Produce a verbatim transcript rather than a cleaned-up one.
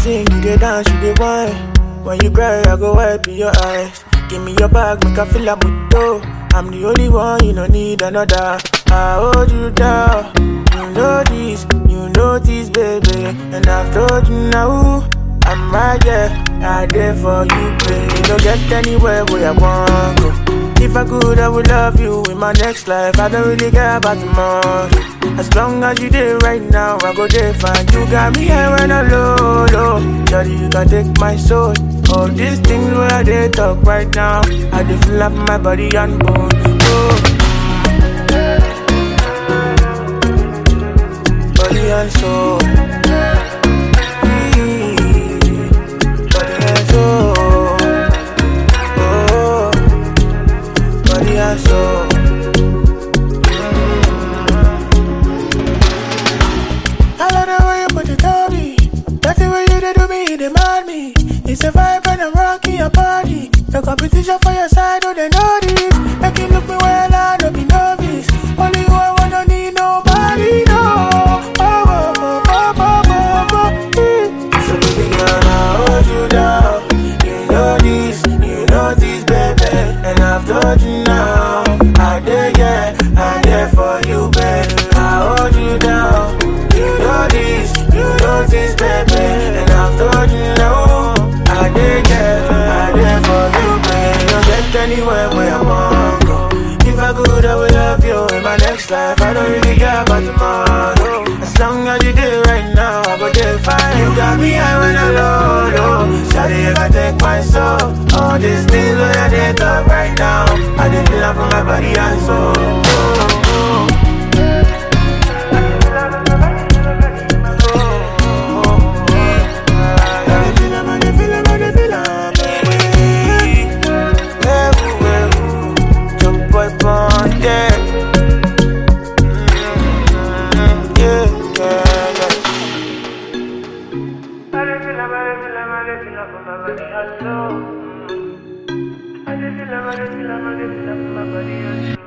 sing, you dey dance, you dey whine. When you cry, I go wipe your eyes. Give me your bag, make I feel a moto. I'm the only one, you don't need another. I hold you down. You know this, you know this, baby. And I've told you now, I'm right there, right there for you, baby. You don't get anywhere where I want go. If I could, I would love you in my next life. I don't really care about tomorrow. As long as you there right now, I go there fine. You got me here when I'm low, low. Daddy, you can take my soul. All these things where they talk right now, I just feel up my body and bone. Oh. Body and soul. Body and soul. Oh. Body and soul. I love the way you put it on me. That's the way you do me, you demand me. It's a vibe when I'm rocking your body. The competition for your side, oh they know this. Make it look me well, I don't be novice. Only you, I wanna need nobody, no. Oh, oh, oh, oh, oh, oh, oh. So baby girl, I hold you down. You know this, you know this, baby. And I've told you now, I dare, yeah, I dare for you, baby. I hold you down. You know this, you know this, baby. And I've told you now, I dare, yeah, I dare for you, baby. Don't get anywhere where I want go. If I could, I would love you in my next life. I don't really care about tomorrow. As long as you there right now, I go there fine. You got me high when I'm low, low. Shawty, you can take my soul. All these things where they talk right now, I just feel up from my body and soul. Oh, oh. I just feel like I just feel like I just feel like my body.